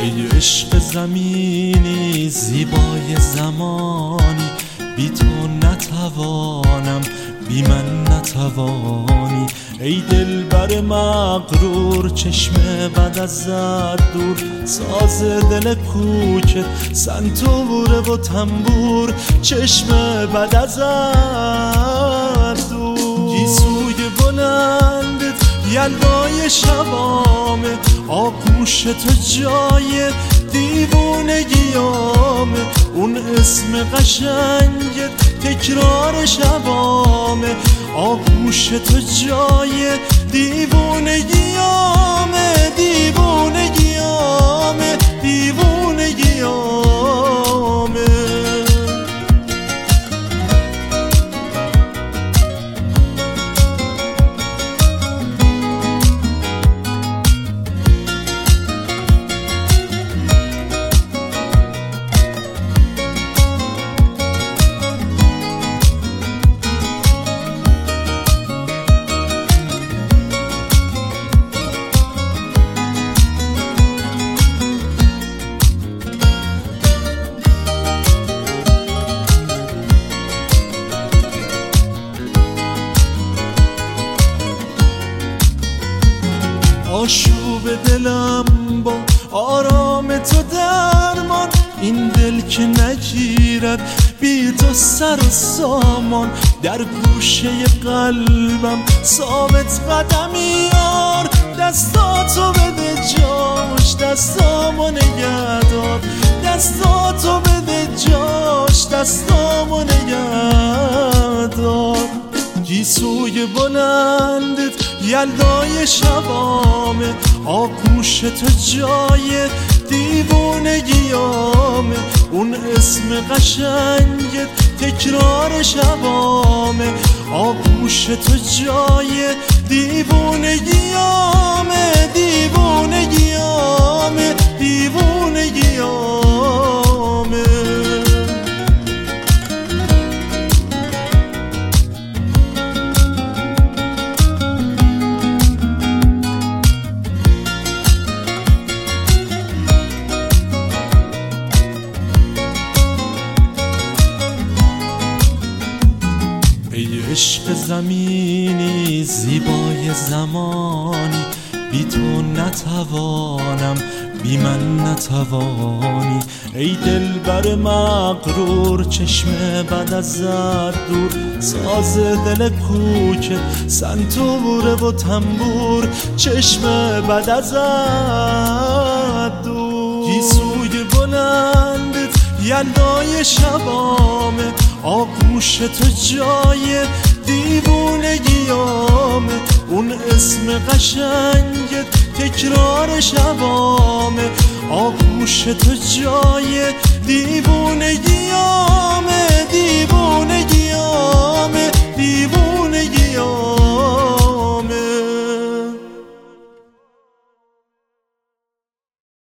ای عشق زمینی زیبای زمانی، بی تو نتوانم بی من نتوانی. ای دلبر مغرور چشم بد ازت دور، ساز دل کوکت سنتوره و تنبور، چشم بد ازت دور. گیسوی بلندت یلدای شبامه، آغوش تو جای دیوونگیامه، اون اسم قشنگت تکرار شبامه، آغوش تو جای دیوونگیامه، دیوونگیامه، دیوونگیامه. آشوب دلم با آرام تو درمان، این دل که نگیرد بی تو سر و سامان، در گوشه قلبم ثابت قدمی یار، دستاتو بده جاش دستامو نگهدار، دستاتو بده جاش دستامو نگهدار. گیسوی بلندت یلدای شبامه، آغوش تو جای دیوونگیامه، اون اسم قشنگت تکرار شبامه، آغوش تو جای دیوونگیامه، دیوونگیامه، دیوونگیامه. ای عشق زمینی زیبای زمانی، بی تو نتوانم بی من نتوانی. ای دلبر مغرور چشم بد ازت دور، ساز دل کوکت سنتوره و تنبور، چشم بد ازت دور. گیسوی بلندت یلدای شبامه، آغوش تو جای دیوونگیامه، اون اسم قشنگت تکرار شبامه، آغوش تو جای دیوونگیامه.